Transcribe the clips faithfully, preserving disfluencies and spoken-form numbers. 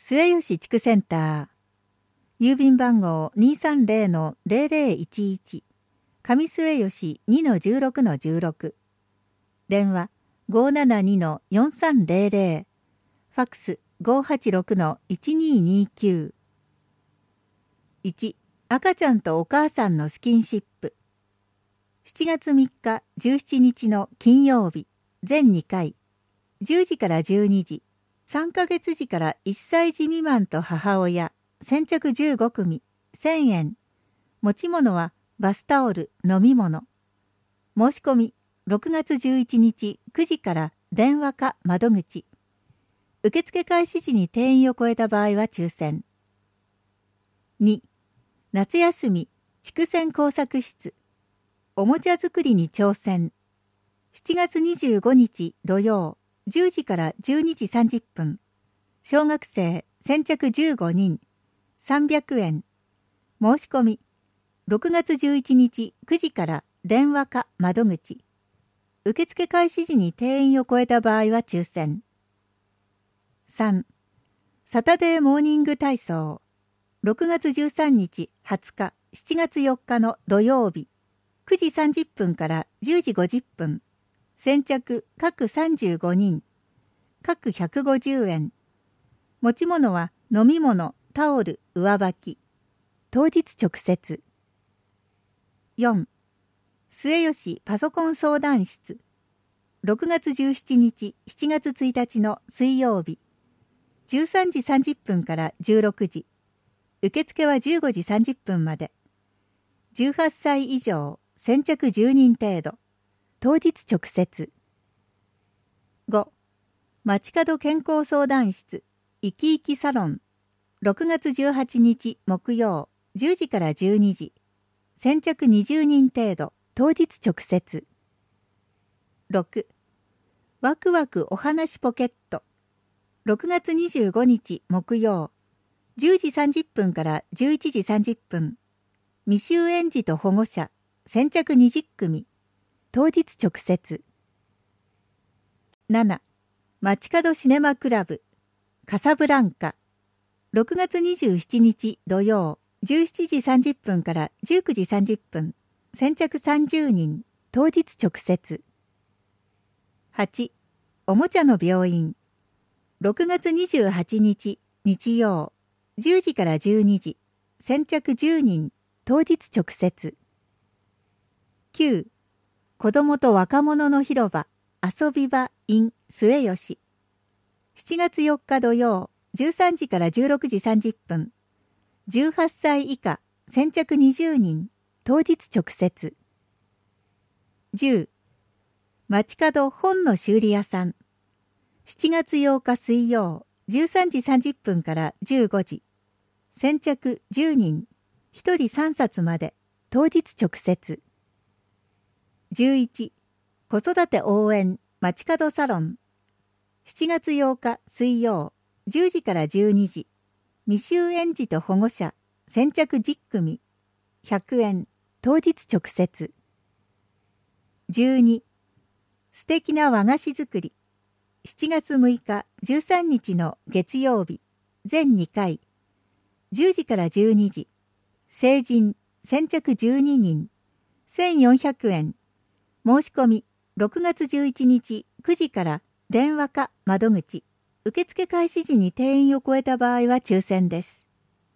末吉地区センター、郵便番号 にーさんぜろのぜろぜろいちいち、上末吉 にのじゅうろくのじゅうろく、電話 ごーななにのよんさんぜろぜろ、ファックス ごーはちろくのいちにーにーきゅう。いち、赤ちゃんとお母さんのスキンシップ。しちがつみっかじゅうしちにちの金曜日、全にかい、じゅうじからじゅうにじ、さんかげつじからいっさいじ未満と母親、先着じゅうごくみ、せんえん。持ち物はバスタオル、飲み物。申し込み、ろくがつじゅういちにちくじから電話か窓口。受付開始時に定員を超えた場合は抽選。に、夏休み、筑前工作室。おもちゃ作りに挑戦。しちがつにじゅうごにち土曜、じゅうじからじゅうにじさんじゅっぷん。小学生、先着じゅうごにん、さんびゃくえん。申し込み、ろくがつじゅういちにちくじから電話か窓口。受付開始時に定員を超えた場合は抽選。さん、サタデーモーニング体操。ろくがつじゅうさんにちはつか、しちがつよっかの土曜日、くじさんじゅっぷんからじゅうじごじゅっぷん。先着各さんじゅうごにん、各ひゃくごじゅうえん。持ち物は飲み物、タオル、上履き。当日直接。よん、末吉パソコン相談室。ろくがつじゅうしちにちしちがつついたちの水曜日、じゅうさんじさんじゅっぷんからじゅうろくじ。受付はじゅうごじさんじゅっぷんまで。じゅうはっさい以上、先着じゅうにん程度。当日直接。ご、街角健康相談室、いきいきサロン。ろくがつじゅうはちにち木曜、じゅうじからじゅうにじ。先着にじゅうにん程度、当日直接。ろく、ワクワクお話ポケット。ろくがつにじゅうごにち木曜、じゅうじさんじゅっぷんからじゅういちじさんじゅっぷん。未就園児と保護者、先着にじゅっくみ。当日直接。なな、街角シネマクラブ、カサブランカ。ろくがつにじゅうしちにち土曜、じゅうしちじさんじゅっぷんからじゅうくじさんじゅっぷん。先着さんじゅうにん。当日直接。はち、おもちゃの病院。ろくがつにじゅうはちにち日曜、じゅうじからじゅうにじ。先着じゅうにん。当日直接。きゅう、子どもと若者の広場、遊び場 in 末吉。しちがつよっか土曜、じゅうさんじからじゅうろくじさんじゅっぷん。じゅうはっさい以下、先着にじゅうにん。当日直接。じゅう、街角本の修理屋さん。しちがつようか水曜、じゅうさんじさんじゅっぷんからじゅうごじ。先着じゅうにん。ひとりさんさつまで。当日直接。じゅういち、子育て応援街角サロン。しちがつようか水曜、じゅうじからじゅうにじ。未就園児と保護者、先着じゅっくみ。ひゃくえん。当日直接。じゅうに、素敵な和菓子作り。しちがつむいかじゅうさんにちの月曜日、全にかい。じゅうじからじゅうにじ。成人、先着じゅうににん。せんよんひゃくえん。申し込み、ろくがつじゅういちにちくじから電話か窓口。受付開始時に定員を超えた場合は抽選です。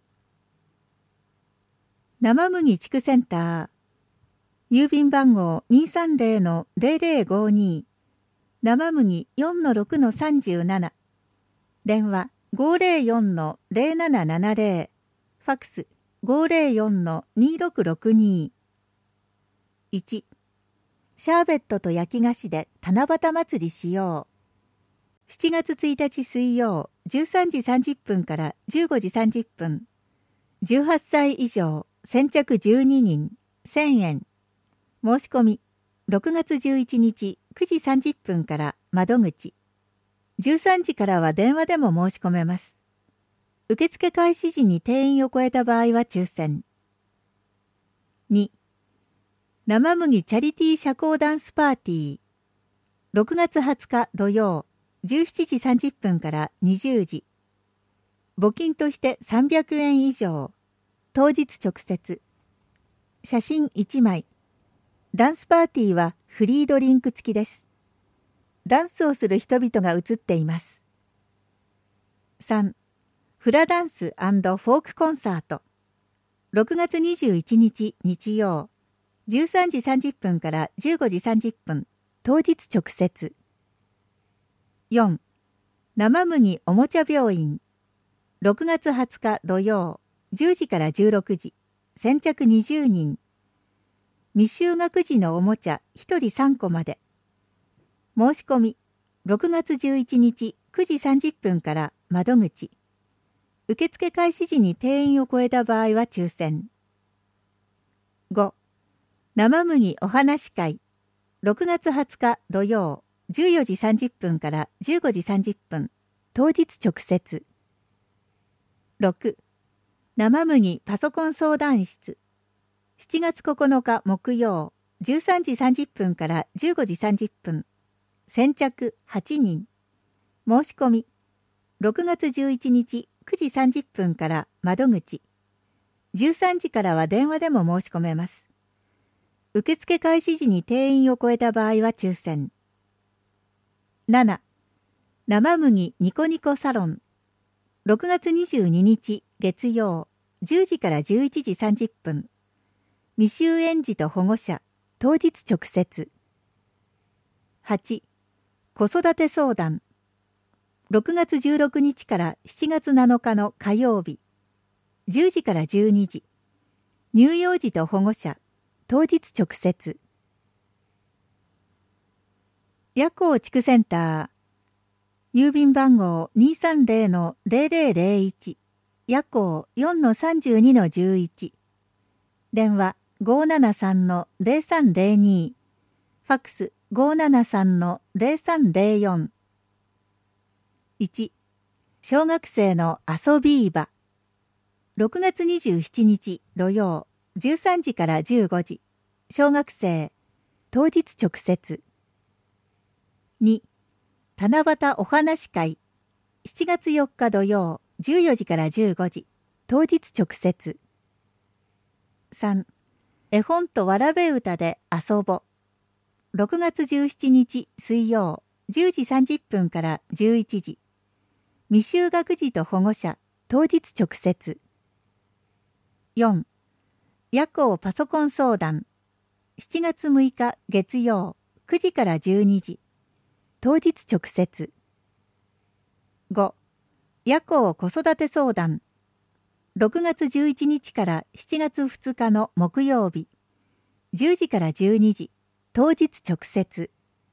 生麦地区センター。郵便番号 にーさんぜろのぜろぜろごに。生麦 よんのろくのさんじゅうなな。電話 ごーぜろよんのぜろななななぜろ。ファックス ごーぜろよんのにろくろくに。いち、シャーベットと焼き菓子で七夕祭りしよう。しちがつついたち水曜、じゅうさんじさんじゅっぷんからじゅうごじさんじゅっぷん。じゅうはっさい以上、先着じゅうににん、せんえん。申し込み、ろくがつじゅういちにちくじさんじゅっぷんから窓口。じゅうさんじからは電話でも申し込めます。受付開始時に定員を超えた場合は抽選。に、生麦チャリティー社交ダンスパーティー。ろくがつはつか土曜、じゅうしちじさんじゅっぷんからにじゅうじ。 募金としてさんびゃくえん以上。当日直接。写真いちまい。ダンスパーティーはフリードリンク付きです。ダンスをする人々が写っています。さん. フラダンス&フォークコンサート。ろくがつにじゅういちにち日曜。じゅうさんじさんじゅっぷんからじゅうごじさんじゅっぷん。当日直接。よん. 生麦おもちゃ病院。ろくがつはつか土曜。じゅうじからじゅうろくじ。先着にじゅうにん。未就学児のおもちゃひとりさんこまで。申し込み、ろくがつじゅういちにちくじさんじゅっぷんから窓口。受付開始時に定員を超えた場合は抽選。ご. 生麦お話し会。ろくがつはつか土曜、じゅうよじさんじゅっぷんからじゅうごじさんじゅっぷん。当日直接。ろく. 生麦パソコン相談室。しちがつここのか木曜、じゅうさんじさんじゅっぷんからじゅうごじさんじゅっぷん。先着はちにん。申し込み、ろくがつじゅういちにちくじさんじゅっぷんから窓口。じゅうさんじからは電話でも申し込めます。受付開始時に定員を超えた場合は抽選。なな. 生麦ニコニコサロン。ろくがつにじゅうににち月曜、じゅうじからじゅういちじさんじゅっぷん。未就園児と保護者、当日直接。はち. 子育て相談。ろくがつじゅうろくにちからしちがつなのかの火曜日。じゅうじからじゅうにじ。乳幼児と保護者、当日直接。夜光地区センター。郵便番号 にーさんぜろのぜろぜろぜろいち。夜光 よんのさんじゅうにのじゅういち。電話 ごーななさんのぜろさんぜろに。ファックス ごーななさんのぜろさんぜろよん。いち. 小学生の遊び場。ろくがつにじゅうしちにち土曜、じゅうさんじからじゅうごじ。小学生、当日直接。に. 七夕お話会。しちがつよっか土曜、じゅうよじからじゅうごじ。当日直接。さん. 絵本とわらべ歌で遊ぼ。ろくがつじゅうしちにち水曜、じゅうじさんじゅっぷんからじゅういちじ。未就学児と保護者、当日直接。よん. 夜光パソコン相談。しちがつむいか月曜、くじからじゅうにじ。当日直接。ご. 夜光子育て相談。ろくがつじゅういちにちからしちがつふつかの木曜日。じゅうじからじゅうにじ。当日直接。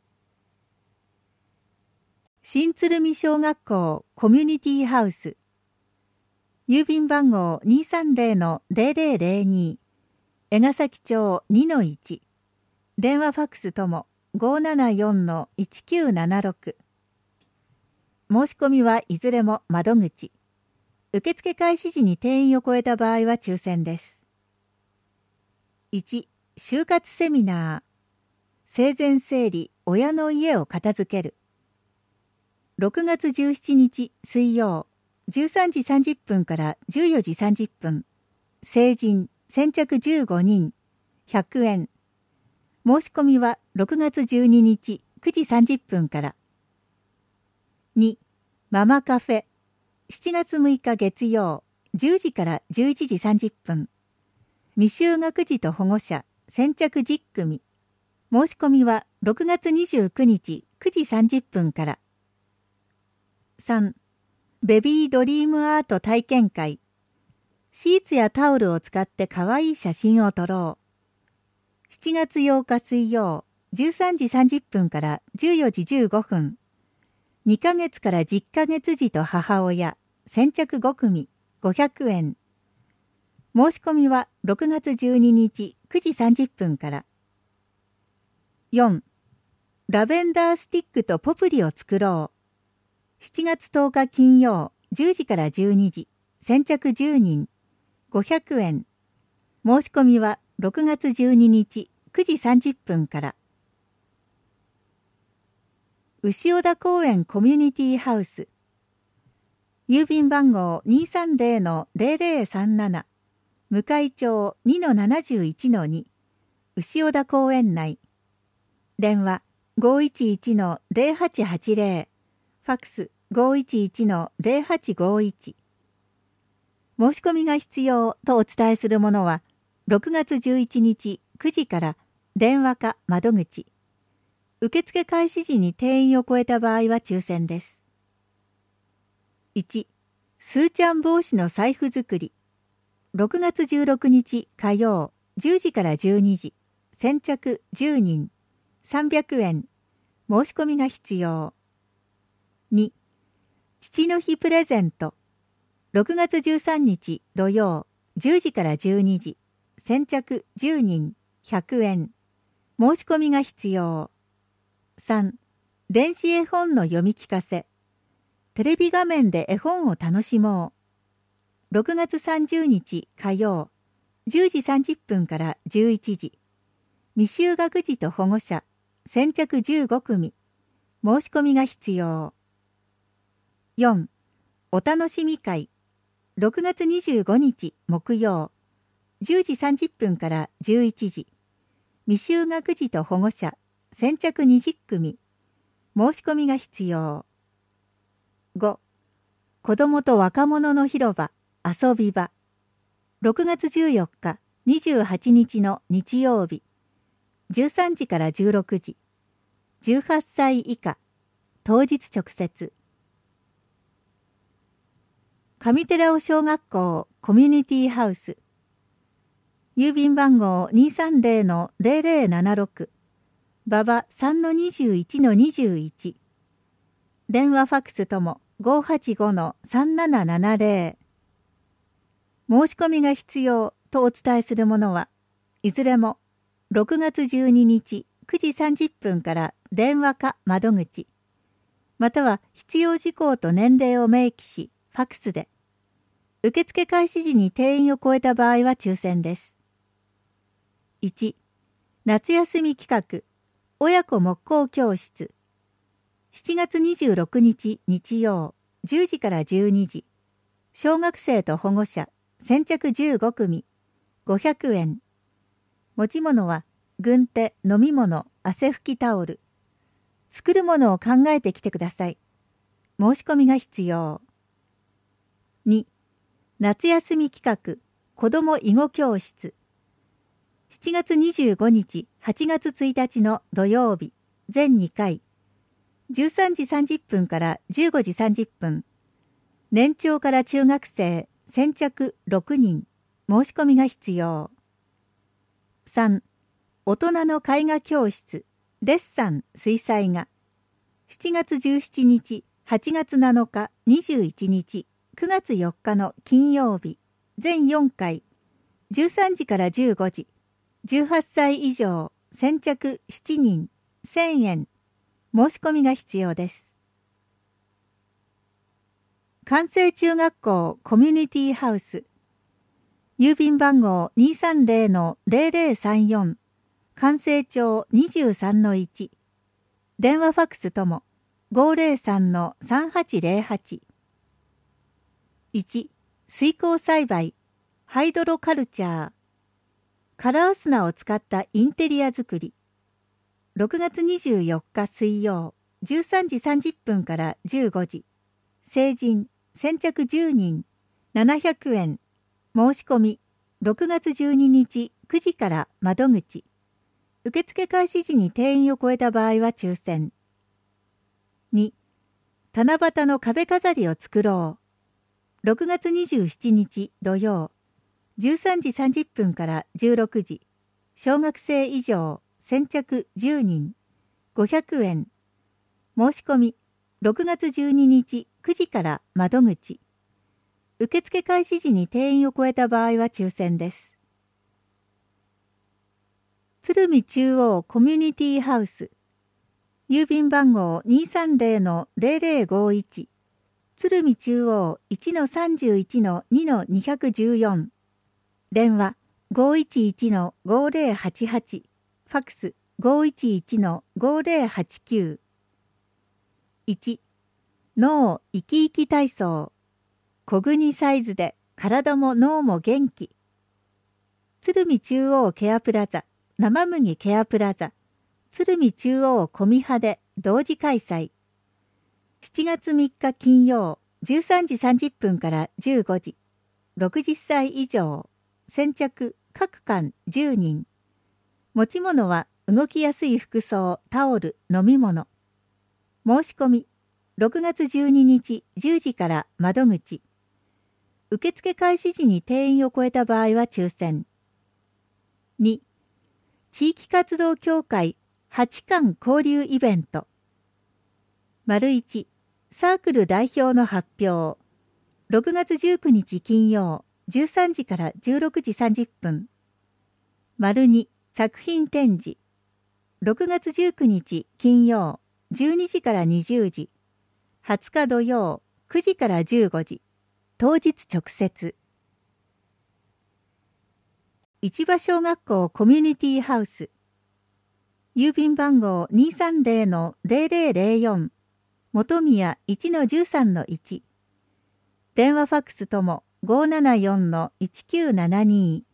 新鶴見小学校コミュニティハウス。郵便番号 にーさんぜろのぜろぜろぜろに。江ヶ崎町 にのいち。電話ファックスとも ごーななよんのいちきゅうななろく。申し込みはいずれも窓口。受付開始時に定員を超えた場合は抽選です。いち. 就活セミナー。生前整理、親の家を片付ける。ろくがつじゅうしちにち水曜、じゅうさんじさんじゅっぷんからじゅうよじさんじゅっぷん。成人、先着じゅうごにん、ひゃくえん。申し込みはろくがつじゅうににちくじさんじゅっぷんから。に. ママカフェ。しちがつむいか月曜、じゅうじからじゅういちじさんじゅっぷん。未就学児と保護者、先着じゅっくみ。申し込みはろくがつにじゅうくにちくじさんじゅっぷんから。さん. ベビードリームアート体験会。シーツやタオルを使ってかわいい写真を撮ろう。しちがつようか水曜、じゅうさんじさんじゅっぷんからじゅうよじじゅうごふん。にかげつからじゅっかげつ児と母親、先着ごくみ、ごひゃくえん。申し込みはろくがつじゅうににちくじさんじゅっぷんから。よん. ラベンダースティックとポプリを作ろう。しちがつとおか金曜、じゅうじからじゅうにじ。先着じゅうにん。ごひゃくえん。申し込みはろくがつじゅうににちくじさんじゅっぷんから。牛尾田公園コミュニティハウス。 郵便番号 にーさんぜろのぜろぜろさんなな 向町 にのななじゅういちのに 牛小田公園内。電話 ごーいちいちのぜろはちはちぜろ ファックス ごーいちいちのぜろはちごーいち。申し込みが必要とお伝えするものはろくがつじゅういちにちくじから電話か窓口。受付開始時に定員を超えた場合は抽選です。いち、スーちゃん帽子の財布作り。ろくがつじゅうろくにち火曜じゅうじからじゅうにじ。先着じゅうにん。さんびゃくえん。申し込みが必要。に、父の日プレゼント。ろくがつじゅうさんにち土曜じゅうじからじゅうにじ。先着じゅうにん。ひゃくえん。申し込みが必要。さん、電子絵本の読み聞かせ。テレビ画面で絵本を楽しもう。ろくがつさんじゅうにち火曜じゅうじさんじゅっぷんからじゅういちじ。未就学児と保護者。先着じゅうごくみ。申し込みが必要。よん、お楽しみ会。ろくがつにじゅうごにち木曜じゅうじさんじゅっぷんからじゅういちじ。未就学児と保護者。先着にじゅっくみ。申し込みが必要。ご、子どもと若者の広場、遊び場。ろくがつじゅうよっか、にじゅうはちにちの日曜日。じゅうさんじからじゅうろくじ。じゅうはっさい以下。当日直接。上寺尾小学校コミュニティハウス。郵便番号 にーさんぜろのぜろぜろななろく。馬場 さんのにじゅういちのにじゅういち。電話ファックスとも ごーはちごのさんななななぜろ。申し込みが必要とお伝えするものはいずれもろくがつじゅうににちくじさんじゅっぷんから電話か窓口、または必要事項と年齢を明記しファックスで。受付開始時に定員を超えた場合は抽選です。いち、夏休み企画親子木工教室。しちがつにじゅうろくにち日曜じゅうじからじゅうにじ。小学生と保護者先着じゅうごくみ。ごひゃくえん。持ち物は軍手、飲み物、汗拭きタオル。作るものを考えてきてください。申し込みが必要。に、夏休み企画子ども囲碁教室。しちがつにじゅうごにち、はちがつついたちの土曜日、全にかい。じゅうさんじさんじゅっぷんからじゅうごじさんじゅっぷん。年長から中学生、先着ろくにん。申し込みが必要。さん、大人の絵画教室、デッサン、水彩画。しちがつじゅうしちにち、はちがつなのか、にじゅういちにち、くがつよっかの金曜日、全よんかい。じゅうさんじからじゅうごじ。じゅうはっさい以上、先着しちにん、せんえん。申し込みが必要です。関西中学校コミュニティハウス。郵便番号 にーさんぜろのぜろぜろさんよん。関西町 にじゅうさんのいち。電話ファックスとも ごーぜろさんのさんはちぜろはち。いち、水耕栽培、ハイドロカルチャー。カラー砂を使ったインテリア作り。ろくがつにじゅうよっか水曜、じゅうさんじさんじゅっぷんからじゅうごじ。成人、先着じゅうにん、ななひゃくえん。申し込み、ろくがつじゅうににちくじから窓口。受付開始時に定員を超えた場合は抽選。に、七夕の壁飾りを作ろう。ろくがつにじゅうしちにち土曜、じゅうさんじさんじゅっぷんからじゅうろくじ。小学生以上、先着じゅうにん、ごひゃくえん。申し込み、ろくがつじゅうににちくじから窓口。受付開始時に定員を超えた場合は抽選です。鶴見中央コミュニティハウス。郵便番号 にーさんぜろのぜろぜろごいち。鶴見中央 いちのさんじゅういちのにのにひゃくじゅうよん。電話 ごーいちいちのごーぜろはちはち。ファックス ごーいちいちのごーぜろはちきゅう。いち、脳生き生き体操。 小国サイズで体も脳も元気。鶴見中央ケアプラザ、生麦ケアプラザ、鶴見中央コミハで同時開催。しちがつみっか金曜、じゅうさんじさんじゅっぷんからじゅうごじ。ろくじゅっさい以上。先着、各館じゅうにん。持ち物は動きやすい服装、タオル、飲み物。申し込み、ろくがつじゅうににちじゅうじから窓口。受付開始時に定員を超えた場合は抽選。に、地域活動協会はちかん交流イベント。丸いち、サークル代表の発表。ろくがつじゅうくにち金曜、じゅうさんじからじゅうろくじさんじゅっぷん。丸に、作品展示。ろくがつじゅうくにち金曜、じゅうにじからにじゅうじ。はつか土曜、くじからじゅうごじ。当日直接。市場小学校コミュニティハウス。郵便番号 にーさんぜろのぜろぜろぜろよん。本宮 いちのじゅうさんのいち。電話ファックスとも ごーななよんのいちきゅうななに。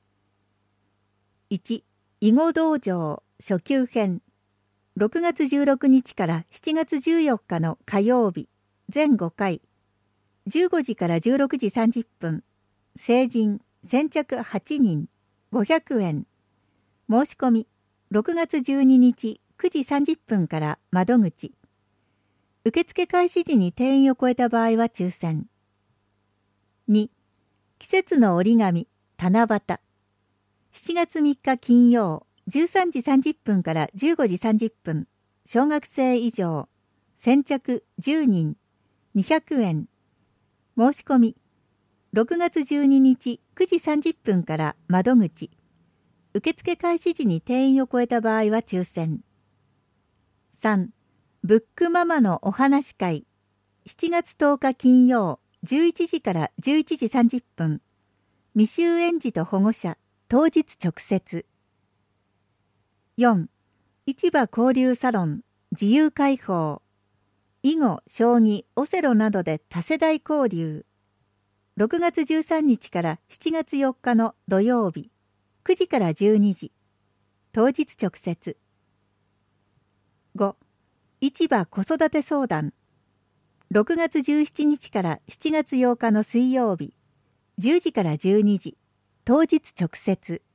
いち、囲碁道場初級編。ろくがつじゅうろくにちからしちがつじゅうよっかの火曜日、全ごかい。じゅうごじからじゅうろくじさんじゅっぷん。成人、先着はちにん、ごひゃくえん。申し込み、ろくがつじゅうににちくじさんじゅっぷんから窓口。受付開始時に定員を超えた場合は抽選。に、季節の折り紙、七夕。しちがつみっか金曜、じゅうさんじさんじゅっぷんからじゅうごじさんじゅっぷん。小学生以上。先着じゅうにん、にひゃくえん。申し込み、ろくがつじゅうににちくじさんじゅっぷんから窓口。受付開始時に定員を超えた場合は抽選。さん、ブックママのお話会。しちがつとおか金曜、じゅういちじからじゅういちじさんじゅっぷん。未就園児と保護者、当日直接。よん、市場交流サロン、自由開放。囲碁、将棋、オセロなどで多世代交流。ろくがつじゅうさんにちからしちがつよっかの土曜日、くじからじゅうにじ。当日直接。ご、市場子育て相談。ろくがつじゅうしちにちからしちがつようかの水曜日、じゅうじからじゅうにじ。当日直接。